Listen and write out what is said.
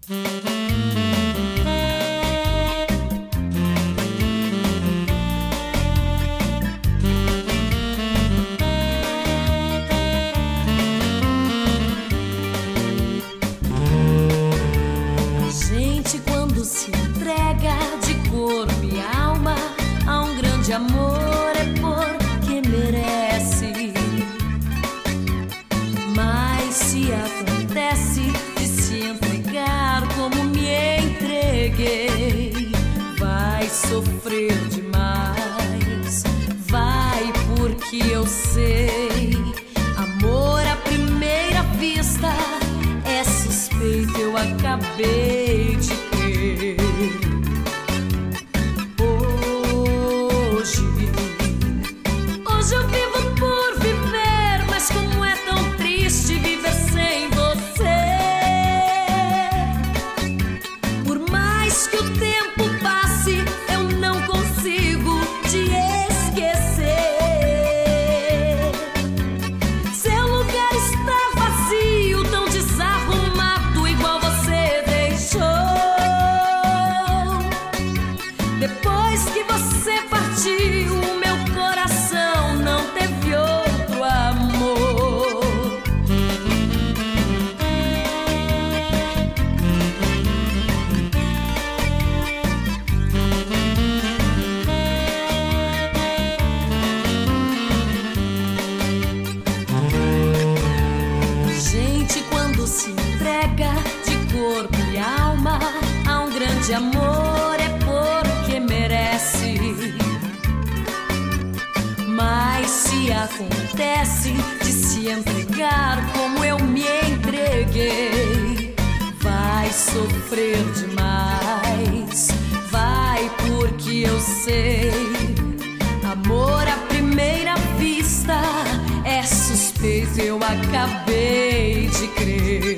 Gente, quando se entrega de corpo e alma a um grande amor, é porque merece. Mas se acontece de se entregar como me entreguei, vai sofrer demais. Vai, porque eu sei, amor à primeira vista é suspeito, eu acabei de crer. Hoje eu vivo por viver, mas como é tão triste viver sem você. Por mais que o tempo passe, eu não consigo te esquecer. Seu lugar está vazio, tão desarrumado, igual você deixou. Depois que você partiu, o meu coração não teve outro amor. Gente, quando se entrega de corpo e alma a um grande amor, é porque merece. Mas se acontece de se entregar como eu me entreguei, vai sofrer demais. Vai, porque eu sei, amor à primeira vista é suspeito, eu acabei de crer.